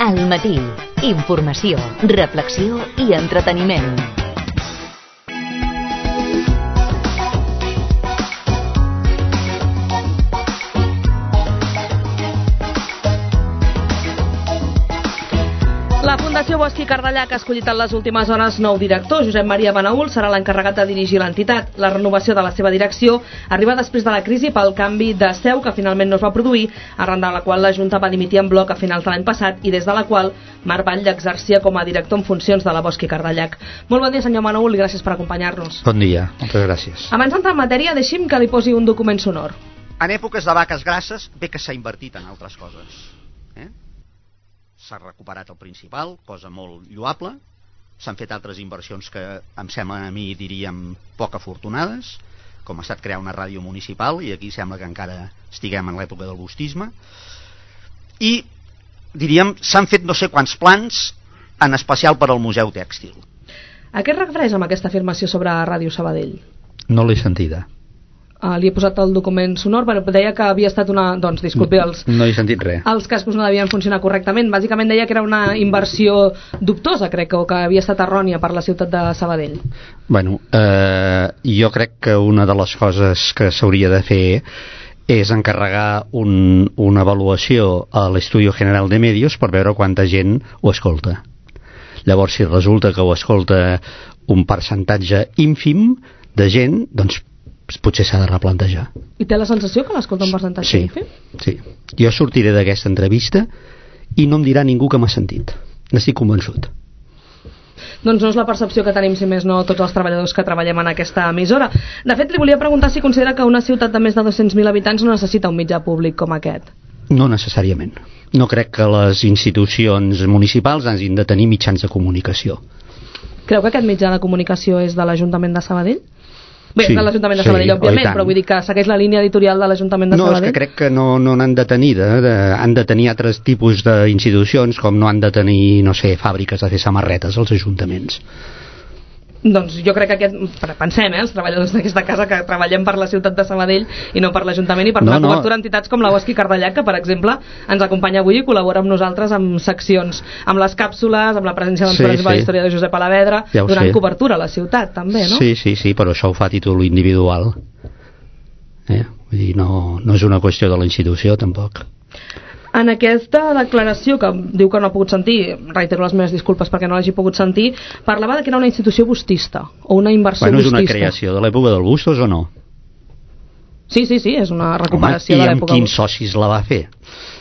Al matí, informació, reflexió i entreteniment. La Fundació Bosch i Cardallac ha escollit en les últimes hores nou director. Josep Maria Benaül serà l'encarregat de dirigir l'entitat. La renovació de la seva direcció arriba després de la crisi pel canvi de seu que finalment no es va produir, arran de la qual la Junta va dimitir en bloc a finals de l'any passat i des de la qual Marc Batlle exercia com a director en funcions de la Bosch i Cardallac. Molt bon dia, senyor Benaül, i gràcies per acompanyar-nos. Bon dia, moltes gràcies. Abans d'entrar en matèria, deixi'm que li posi un document sonor. En èpoques de vaques grasses, bé que s'ha invertit en altres coses. S'ha recuperat el principal, cosa molt lloable. S'han fet altres inversions que em semblen a mi, diríem, poc afortunades, com ha estat crear una ràdio municipal, i aquí sembla que encara estiguem en l'època del bustisme. I, diríem, s'han fet no sé quants plans, en especial per al Museu Tèxtil. A què es refereix amb aquesta afirmació sobre Ràdio Sabadell? No l'he sentida. Li he posat el document sonor, però deia que havia estat una... Doncs disculpi, no he sentit res. Els cascos no devien funcionar correctament. Bàsicament deia que era una inversió dubtosa, crec, o que havia estat errònia per la ciutat de Sabadell. Bueno, jo crec que una de les coses que s'hauria de fer és encarregar una avaluació a l'Estudio General de Medios per veure quanta gent ho escolta. Llavors, si resulta que ho escolta un percentatge ínfim de gent, doncs potser s'ha de replantejar. I té la sensació que l'escolta un percentatge ínfim? Sí. Jo sortiré d'aquesta entrevista i no em dirà ningú que m'ha sentit. N'estic convençut. Doncs no és la percepció que tenim, si més no, tots els treballadors que treballem en aquesta emissora. De fet, li volia preguntar si considera que una ciutat de més de 200.000 habitants no necessita un mitjà públic com aquest. No necessàriament. No crec que les institucions municipals hagin de tenir mitjans de comunicació. Creu que aquest mitjà de comunicació és de l'Ajuntament de Sabadell? Bé, sí, de l'Ajuntament de Sabadell, òbviament, però vull dir que segueix la línia editorial de l'Ajuntament de Sabadell. No, és que crec que no n'han de tenir, han de tenir altres tipus d'institucions, com no han de tenir, no sé, fàbriques de fer samarretes als ajuntaments. Doncs jo crec que pensem, els treballadors d'aquesta casa, que treballem per la ciutat de Sabadell i no per l'Ajuntament, i per donar cobertura a entitats com la Bosch i Cardallac, que per exemple ens acompanya avui i col·labora amb nosaltres amb seccions, amb les càpsules, amb la presència doncs, per exemple, la història de Josep Alavedra, ja donant cobertura a la ciutat també, no? Sí, però això ho fa a títol individual. Vull dir, no és una qüestió de la institució tampoc. En aquesta declaració, que diu que no ha pogut sentir, reitero les meves disculpes perquè no l'hagi pogut sentir, parlava de que era una institució bustista, o una inversió bustista. És una creació de l'època del Bustos o no? Sí, és una recuperació de l'època. I amb quins socis la va fer?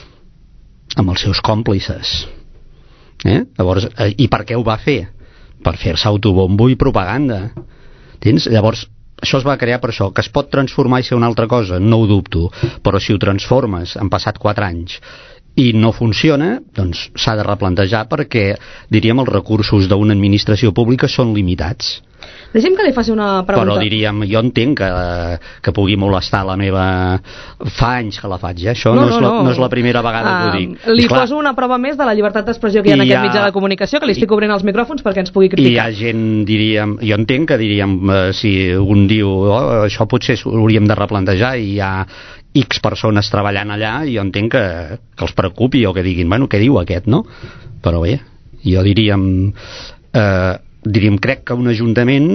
Amb els seus còmplices. Llavors, i per què ho va fer? Per fer-se autobombo i propaganda. Llavors, això es va crear per això, que es pot transformar i ser una altra cosa, no ho dubto, però si ho transformes, han passat 4 anys i no funciona, doncs s'ha de replantejar perquè, diríem, els recursos d'una administració pública són limitats. Deixi'm que li faci una pregunta. Però diríem, jo entenc que pugui molestar la meva... Fa anys que la faig, això no és la primera vegada que ho dic. Li poso una prova més de la llibertat d'expressió que hi ha en aquest mitjà de comunicació, que li estic obrint els micròfons perquè ens pugui criticar. I hi ha gent, diríem, jo entenc que diríem, si un diu, això potser hauríem de replantejar i hi ha X persones treballant allà, i jo entenc que els preocupi o que diguin, bueno, què diu aquest, no? Però bé, jo diríem, crec que un ajuntament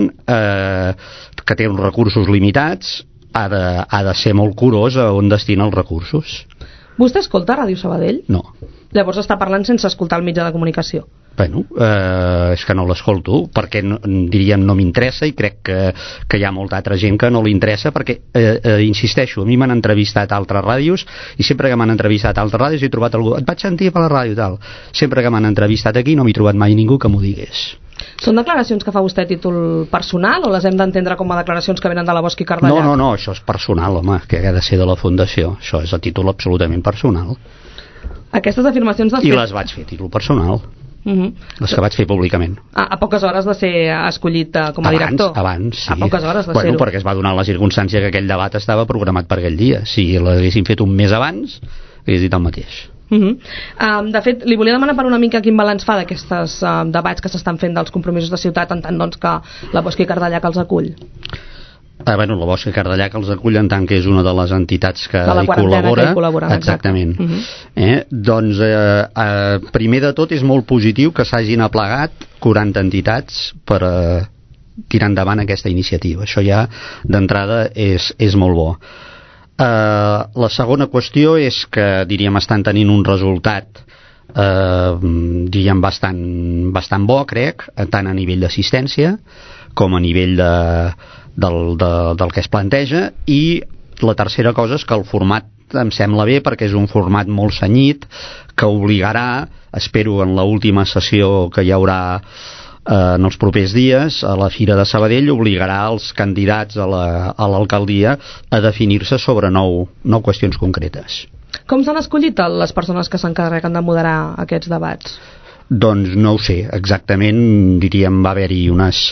que té uns recursos limitats ha de ser molt curós a on destina els recursos. Vostè escolta Ràdio Sabadell? No. Llavors està parlant sense escoltar el mitjà de comunicació. Bueno, és que no l'escolto perquè diríem no m'interessa, i crec que hi ha molta altra gent que no li interessa perquè, insisteixo, a mi m'han entrevistat a altres ràdios i sempre que m'han entrevistat a altres ràdios he trobat algú, et vaig sentir per la ràdio tal. Sempre que m'han entrevistat aquí no m'he trobat mai ningú que m'ho digués. Són declaracions que fa vostè a títol personal o les hem d'entendre com a declaracions que venen de la Bosch i Cardallac? No, això és personal, home, que ha de ser de la Fundació. Això és a títol absolutament personal. Aquestes afirmacions... I les vaig fer a títol personal. Les que vaig fer públicament. A poques hores de ser escollit com a director? Abans, sí. A poques hores de ser-ho? Perquè es va donar la circumstància que aquell debat estava programat per aquell dia. Si l'haguessin fet un mes abans, hagués dit el mateix. De fet, li volia demanar per una mica quin balanç fa d'aquests debats que s'estan fent dels compromisos de ciutat, en tant doncs que la Bosch i Cardallac els acull. Bueno, la Bosch Cardellac els acull en tant que és una de les entitats que de la hi col·labora. Exactament. Doncs primer de tot és molt positiu que s'hagin aplegat 40 entitats per tirar endavant aquesta iniciativa. Això ja d'entrada és molt bo. La segona qüestió és que, diríem, estan tenint un resultat diríem bastant bo, crec, tant a nivell d'assistència com a nivell del que es planteja. I la tercera cosa és que el format em sembla bé perquè és un format molt cenyit que obligarà, espero en l'última sessió que hi haurà en els propers dies a la Fira de Sabadell, obligarà els candidats a l'alcaldia a definir-se sobre 9 qüestions concretes. Com s'han escollit les persones que s'encarreguen de moderar aquests debats? Doncs no ho sé exactament, diríem va haver-hi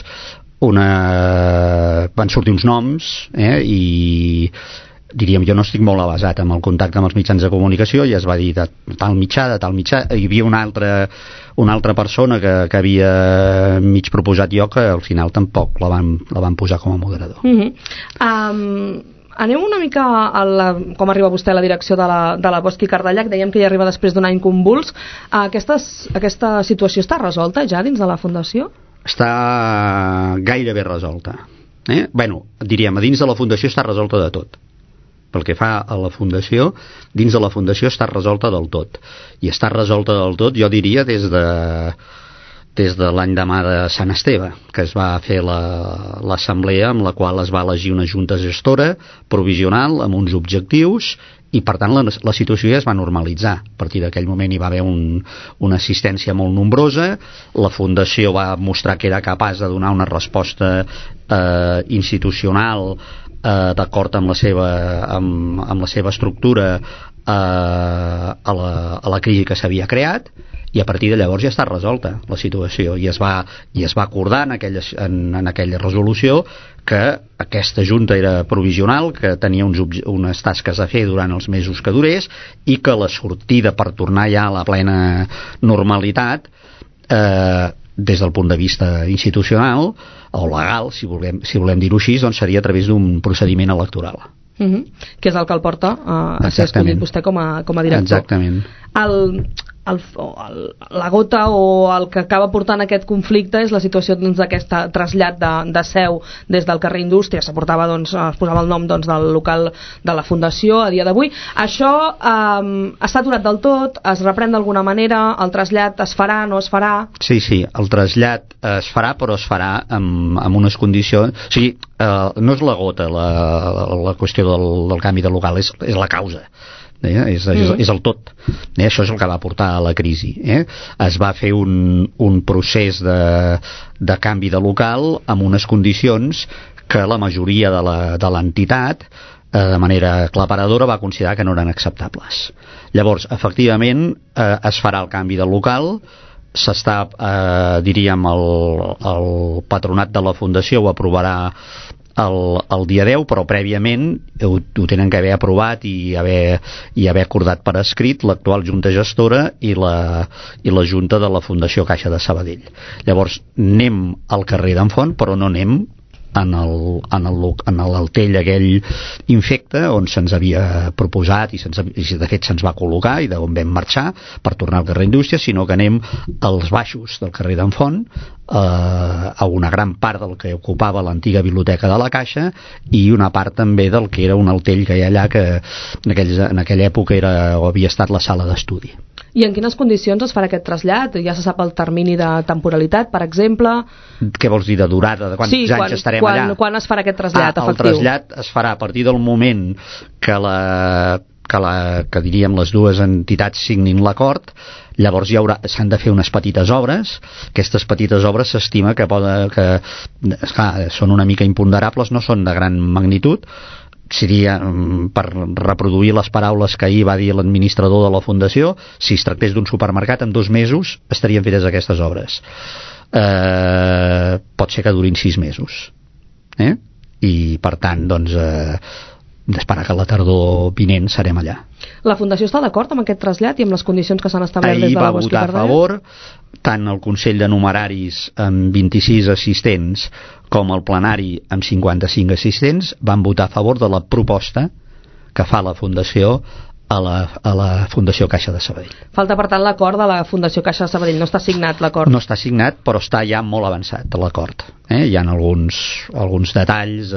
van sortir uns noms i diríem, jo no estic molt avasat amb el contacte amb els mitjans de comunicació i es va dir de tal mitjà, hi havia una altra persona que havia mig proposat jo que al final tampoc la van posar com a moderador. Anem una mica com arriba vostè a la direcció de la Bosch i Cardellac. Dèiem que hi arriba després d'un any convuls. Aquesta situació està resolta ja dins de la Fundació? Està gairebé resolta. Bueno, diríem, a dins de la Fundació està resolta de tot. Pel que fa a la Fundació, dins de la Fundació està resolta del tot. I està resolta del tot, jo diria, des de l'endemà de Sant Esteve, que es va fer l'assemblea amb la qual es va elegir una junta gestora provisional amb uns objectius i per tant la situació ja es va normalitzar. A partir d'aquell moment hi va haver una assistència molt nombrosa, la Fundació va mostrar que era capaç de donar una resposta institucional d'acord amb la seva estructura a la crisi que s'havia creat, i a partir de llavors ja està resolta la situació i es va acordar en aquella resolució que aquesta junta era provisional, que tenia unes tasques a fer durant els mesos que durés i que la sortida per tornar ja a la plena normalitat des del punt de vista institucional o legal, si volem dir-ho així, doncs seria a través d'un procediment electoral. Que és el que el porta a ser escollit vostè com a director. Exactament. La gota o el que acaba portant aquest conflicte és la situació d'aquest trasllat de seu des del carrer Indústria. Es posava el nom del local de la Fundació a dia d'avui. Això està aturat del tot? Es reprèn d'alguna manera? El trasllat es farà, no es farà? Sí, el trasllat es farà, però es farà amb unes condicions. O sigui, no és la gota la qüestió del canvi de local, és la causa. És el tot. Això és el que va portar a la crisi. Es va fer un procés de canvi de local amb unes condicions que la majoria de l'entitat de manera aclaparadora va considerar que no eren acceptables. Llavors, efectivament, es farà el canvi de local, s'està, diríem, el patronat de la Fundació ho aprovarà el dia 10, però prèviament ho tenen que haver aprovat i haver acordat per escrit l'actual junta gestora i la junta de la Fundació Caixa de Sabadell. Llavors anem al carrer d'en Font, però no anem en l'altell aquell infecte on se'ns havia proposat i de fet se'ns va col·locar i d'on vam marxar per tornar al carrer Indústria, sinó que anem als baixos del carrer d'en Font, a una gran part del que ocupava l'antiga biblioteca de la Caixa i una part també del que era un altell que hi ha allà, que en aquella època havia estat la sala d'estudi. I en quines condicions es farà aquest trasllat? Ja se sap el termini de temporalitat, per exemple? Què vols dir, de durada? De quants anys estarem allà? Quan es farà aquest trasllat efectiu? El trasllat es farà a partir del moment que diríem les dues entitats signin l'acord. Llavors s'han de fer unes petites obres. Aquestes petites obres s'estima que són una mica imponderables, no són de gran magnitud. Seria, per reproduir les paraules que ahir va dir l'administrador de la Fundació, si es tractés d'un supermercat, en 2 mesos estarien fetes aquestes obres. Pot ser que durin 6 mesos. I per tant, doncs, d'esperar que la tardor vinent serem allà. La Fundació està d'acord amb aquest trasllat i amb les condicions que s'han establert des de la Bosch i Cardellac? Ahir va votar a favor tant el Consell de Numeraris amb 26 assistents com el plenari amb 55 assistents van votar a favor de la proposta que fa la Fundació a la Fundació Caixa de Sabadell. Falta, per tant, l'acord de la Fundació Caixa de Sabadell. No està signat l'acord? No està signat, però està ja molt avançat l'acord. Hi ha alguns detalls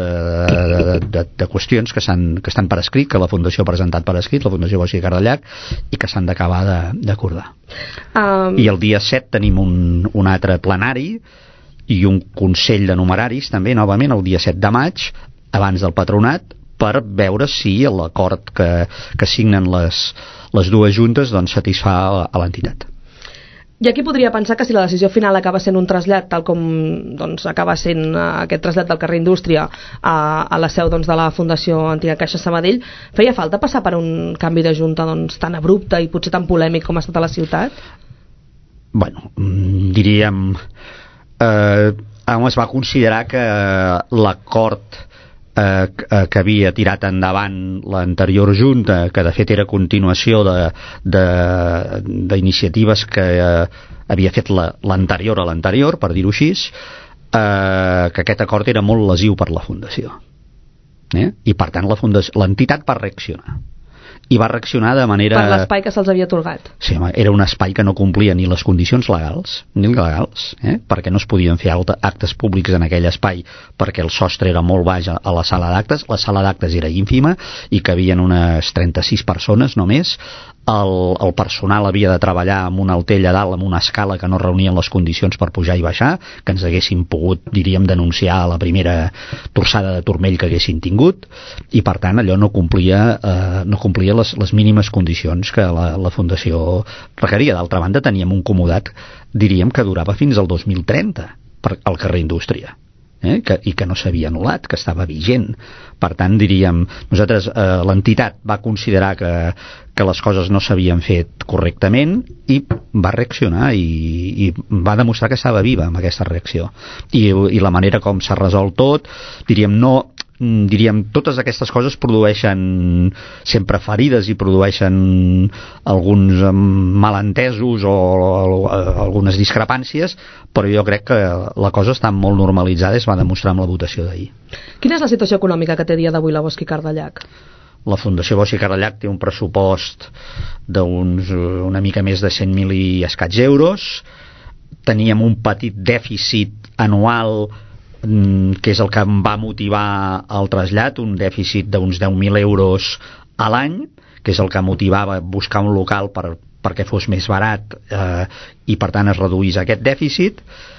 de qüestions que estan per escrit, que la Fundació ha presentat per escrit, la Fundació Bosch i Cardellac, i que s'han d'acabar d'acordar. I el dia 7 tenim un altre plenari i un Consell de Numeraris, també, novament, el dia 7 de maig, abans del Patronat, per veure si l'acord que signen les dues juntes doncs satisfà a l'entitat. I aquí podria pensar que si la decisió final acaba sent un trasllat, tal com doncs, acaba sent aquest trasllat del carrer Indústria a la seu doncs, de la Fundació Antiga Caixa Sabadell, feia falta passar per un canvi de junta doncs, tan abrupte i potser tan polèmic com ha estat a la ciutat? Bueno, diríem es va considerar que l'acord que havia tirat endavant l'anterior junta, que de fet era continuació d'iniciatives que havia fet l'anterior a l'anterior, per dir-ho així, que aquest acord era molt lesiu per la Fundació. I per tant l'entitat va reaccionar. I va reaccionar de manera... Per l'espai que se'ls havia atorgat. Sí, home, era un espai que no complia ni les condicions legals, ni legals, perquè no es podien fer actes públics en aquell espai, perquè el sostre era molt baix a la sala d'actes, la sala d'actes era ínfima i cabien unes 36 persones només, el personal havia de treballar amb un altell a dalt, amb una escala que no reunien les condicions per pujar i baixar, que ens haguessin pogut, diríem, denunciar a la primera torçada de turmell que haguessin tingut, i per tant allò no complia les mínimes condicions que la Fundació requeria. D'altra banda teníem un comodat, diríem, que durava fins al 2030 al carrer Indústria, i que no s'havia anul·lat, que estava vigent. Per tant, diríem, nosaltres, l'entitat va considerar que les coses no s'havien fet correctament i va reaccionar i va demostrar que estava viva amb aquesta reacció. I la manera com s'ha resolt tot, diríem, totes aquestes coses produeixen sempre ferides i produeixen alguns malentesos o algunes discrepàncies, però jo crec que la cosa està molt normalitzada i es va demostrar amb la votació d'ahir. Quina és la situació econòmica que té a dia d'avui la Bosch i Cardellac? La Fundació Bosch i Cardellac té un pressupost d'uns una mica més de 100.000 i escaig euros. Teníem un petit dèficit anual que és el que em va motivar el trasllat, un dèficit d'uns 10.000 euros a l'any, que és el que motivava buscar un local perquè fos més barat i per tant es reduís aquest dèficit.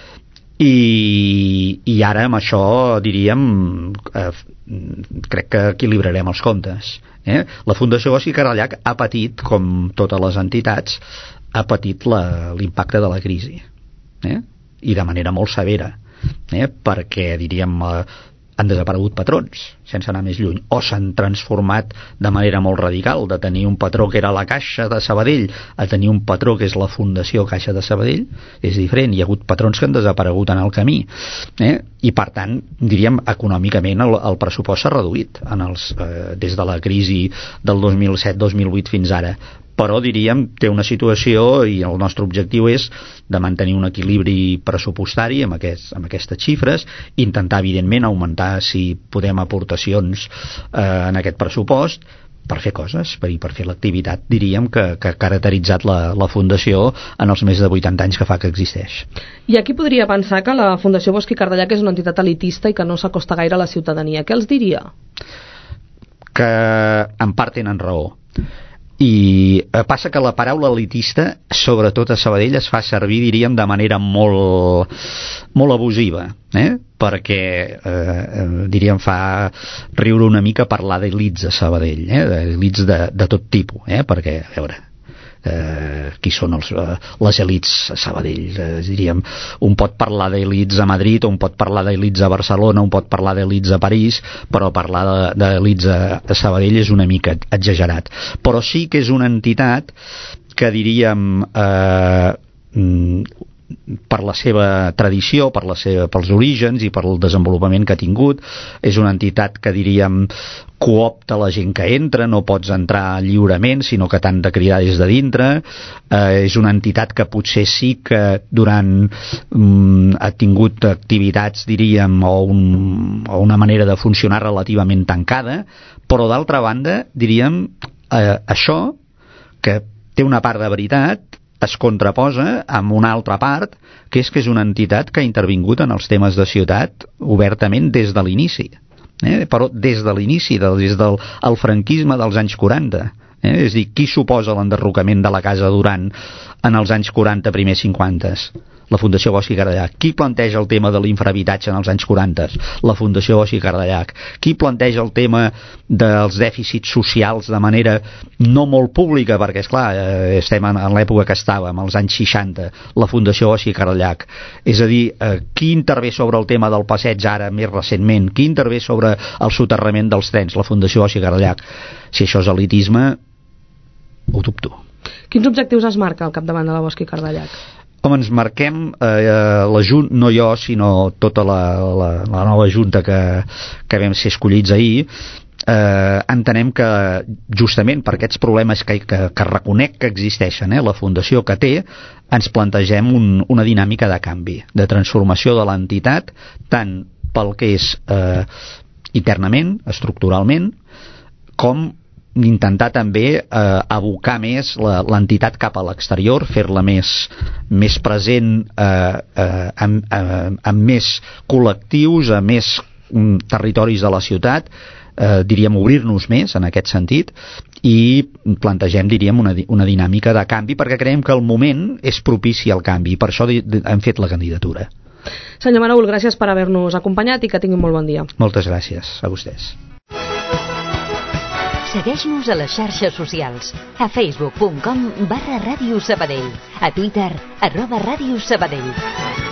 I ara amb això diríem crec que equilibrarem els comptes. La Fundació Bosch i Cardellac ha patit, com totes les entitats, ha patit l'impacte de la crisi, i de manera molt severa, perquè diríem han desaparegut patrons, sense anar més lluny, o s'han transformat de manera molt radical, de tenir un patró que era la Caixa de Sabadell a tenir un patró que és la Fundació Caixa de Sabadell. És diferent, hi ha hagut patrons que han desaparegut en el camí, i per tant, diríem, econòmicament el pressupost s'ha reduït des de la crisi del 2007-2008 fins ara, però diríem té una situació i el nostre objectiu és de mantenir un equilibri pressupostari amb aquestes xifres, intentar evidentment augmentar si podem aportacions en aquest pressupost per fer coses, per fer l'activitat diríem que ha caracteritzat la Fundació en els més de 80 anys que fa que existeix. I aquí podria pensar que la Fundació Bosch i Cardellac és una entitat elitista i que no s'acosta gaire a la ciutadania. Què els diria? Que en part tenen raó. I passa que la paraula elitista, sobretot a Sabadell, es fa servir, diríem, de manera molt, molt abusiva, perquè, diríem, fa riure una mica parlar d'elits a Sabadell, d'elits de tot tipus, perquè, a veure, qui són les elits a Sabadell, diríem, un pot parlar d'elits a Madrid, un pot parlar d'elits a Barcelona, un pot parlar d'elits a París, però parlar d'elits a Sabadell és una mica exagerat. Però sí que és una entitat que diríem per la seva tradició, pels orígens i pel desenvolupament que ha tingut. És una entitat que diríem coopta la gent que entra, no pots entrar lliurement, sinó que t'han de cridar des de dintre. És una entitat que potser sí que durant ha tingut activitats, diríem, o una manera de funcionar relativament tancada, però d'altra banda, diríem, això, que té una part de veritat, es contraposa amb una altra part, que és una entitat que ha intervingut en els temes de ciutat obertament des de l'inici. Però des de l'inici, des del franquisme dels anys 40. És a dir, qui suposa l'enderrocament de la Casa Duran en els anys 40, primers 50? La Fundació Bosch i Cardellac. Qui planteja el tema de l'infrahabitatge en els anys 40? La Fundació Bosch i Cardellac. Qui planteja el tema dels dèficits socials de manera no molt pública, perquè esclar, estem en l'època que estàvem, als anys 60, la Fundació Bosch i Cardellac. És a dir, qui intervé sobre el tema del passeig ara, més recentment? Qui intervé sobre el soterrament dels trens? La Fundació Bosch i Cardellac. Si això és elitisme, ho dubto. Quins objectius es marca al capdavant de la Bosch i Cardellac? Com ens marquem, la Junta, no jo, sinó tota la nova Junta que vam ser escollits ahir, entenem que justament per aquests problemes que reconec que existeixen, la fundació que té, ens plantegem una dinàmica de canvi, de transformació de l'entitat, tant pel que és internament, estructuralment, com intentar també abocar més l'entitat cap a l'exterior, fer-la més present amb més col·lectius, a més territoris de la ciutat, diríem obrir-nos més en aquest sentit, i plantegem, diríem, una dinàmica de canvi, perquè creiem que el moment és propici al canvi, i per això hem fet la candidatura. Senyor Manaül, gràcies per haver-nos acompanyat i que tinguin molt bon dia. Moltes gràcies a vostès. Segueix-nos a les xarxes socials, a facebook.com/Ràdio Sabadell, a Twitter @Ràdio Sabadell.